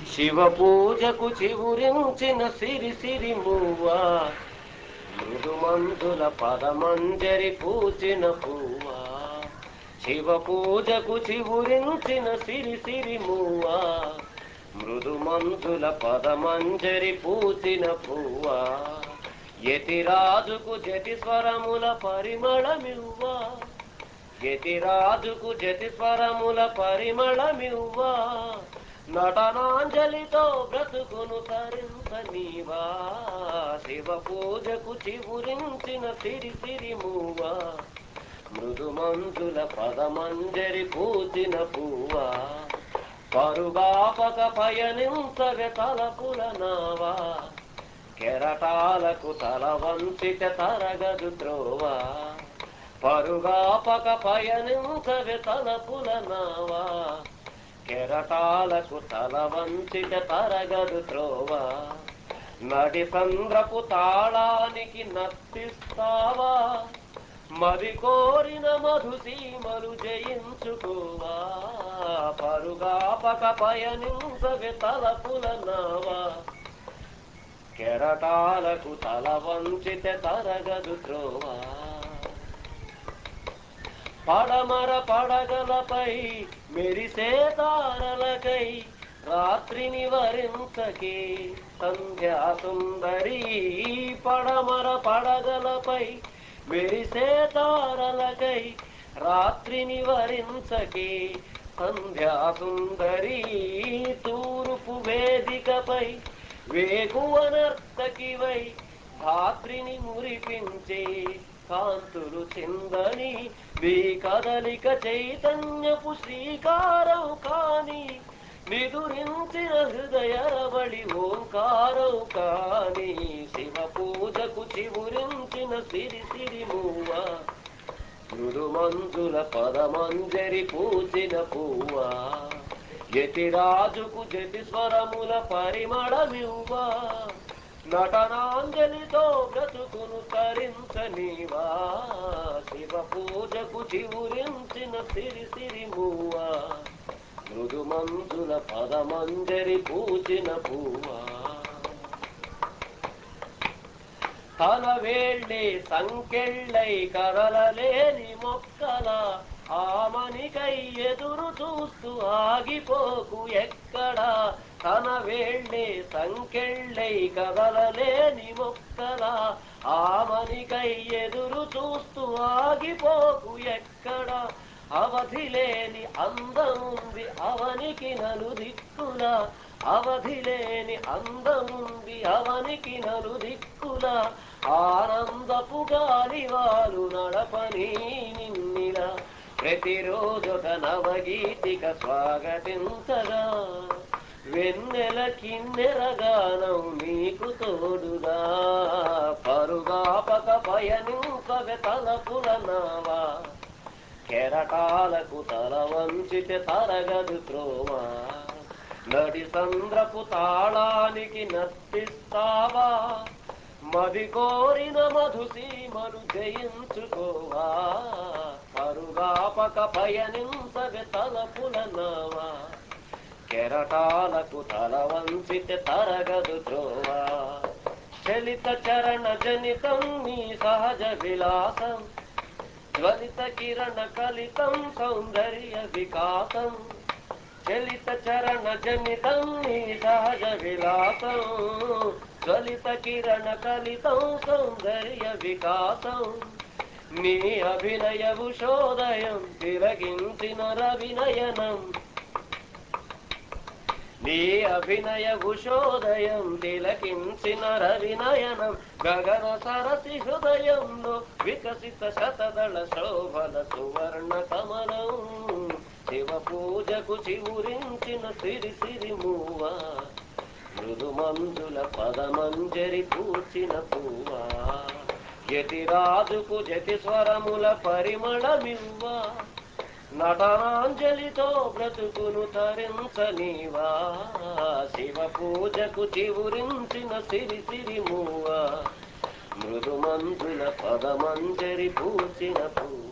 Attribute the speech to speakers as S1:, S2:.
S1: శివ పూజకు చివురించిన సిరి సిరి మువ్వా, మృదుమంజుల పదమంజరి పూచిన పువ్వా. శివ పూజకు చివురించిన సిరి సిరి మువ్వా, మృదుమంజుల పదమంజరి పూచిన పువ్వా. యతిరాజుకు జతి స్వరముల పరిమళమివ్వా, యతిరాజుకు జతి స్వరముల పరిమళమివ్వా. నటనాంజలితో బ్రతుకును తరించనీవా, శివ పూజకు చివురించిన సిరి సిరి మువ్వా, మృదుమంజుల పదమంజరి పూచిన పువ్వా. పరుగాపక పయనించవె తలపుల నావా, కెరటాలకు తల వంచిత తరగదు త్రోవా. పరుగాపక పయనించవె తలపుల నావా, కెరటాలకు తల వంచిత తరగదు త్రోవా. నడి సంద్రపు తాళానికి నర్తిస్తావా, మది కోరిన మధుసీమలు జయించుకోవా. పరుగాపక పయనించవె తలపుల నావా, కెరటాలకు తల వంచిత తరగదు త్రోవా. పడమర పడగలపై మెరిసే తారలకై రాత్రిని వరించకే సంధ్యా సుందరి. పడమర పడగలపై మెరిసే తారలకై రాత్రిని వరించకే సంధ్యా సుందరి. తూర్పు వేదికపై వేకువ నర్తకివై ధాత్రిని మురిపించే కాంతులు చిందని. నీ కదలిక చైతన్యపు శ్రీకారం కాని, నిదురించిన హృదయరవళి ఓంకారం కాని. శివ పూజకు చివురించిన సిరి సిరి మువ్వా, మృదుమంజుల పదమంజరి పూచిన పువ్వా. యతిరాజుకు జతి స్వరముల పరిమళమివ్వా, నటనాంజలితో బ్రతుకును తరించనీవా. శివ పూజకు చివురించిన సిరి సిరి మువ్వా, మృదుమంజుల పదమంజరి పూచిన పువ్వా. తల వేళ్ళే సంకెళ్ళై కదలలేని మొక్కల ఆమనికై ఎదురు చూస్తూ ఆగిపోకు ఎక్కడా. తన వేళ్ళే సంకెళ్ళై కదలలేని మొక్కల ఆమనికై ఎదురు చూస్తూ ఆగిపోకు ఎక్కడా. అవధిలేని అందముంది అవనికి నలుదిక్కుల, అవధిలేని అందముంది అవనికి నలుదిక్కుల. ఆనందపు గాలివాలు నడపని నిన్నిలా, ప్రతిరోజొక నవగీతిక స్వాగతించగా. వెన్నెల కిన్నెరగానం నీకు తోడుగా, పరుగాపక పయనించవె తలపుల నావా, కెరటాలకు తల వంచిత తరగదు త్రోవా. నడి సంద్రపు తాళానికి నర్తిస్తావా, మది కోరిన మధుసీమలు జయించుకోవా. పరుగాపక పయనించవె తలపుల నావా, కెరటాలకు తల వంచిత తరగదు త్రోవా. చలిత చరణ జనితం నీ సహజ విలాసం, జ్వలిత కిరణ కలితం సౌందర్య వికాసం. చలిత చరణ జనితం నీ సహజ విలాసం, జ్వలిత కిరణ కలితం సౌందర్య వికాసం. నీ అభినయ ఉషోదయం తిలకించిన రవినయనం, నీ అభినయ ఉషోదయం తిలకించిన రవినయనం. గగన సరసి హృదయంలో వికసిత శతదళ శోభల సువర్ణ కమలం. శివ పూజకు చివురించిన సిరి సిరి మువ్వా, మృదుమంజుల పదమంజరి పూచిన పువ్వా. యతిరాజుకు జతి స్వరముల పరిమళమివ్వా, నటనాంజలితో బ్రతుకును తరించనీవా. శివ పూజకు చివురించిన సిరి సిరి మువ్వా, మృదుమంజుల పదమంజరి పూచిన పువ్వా.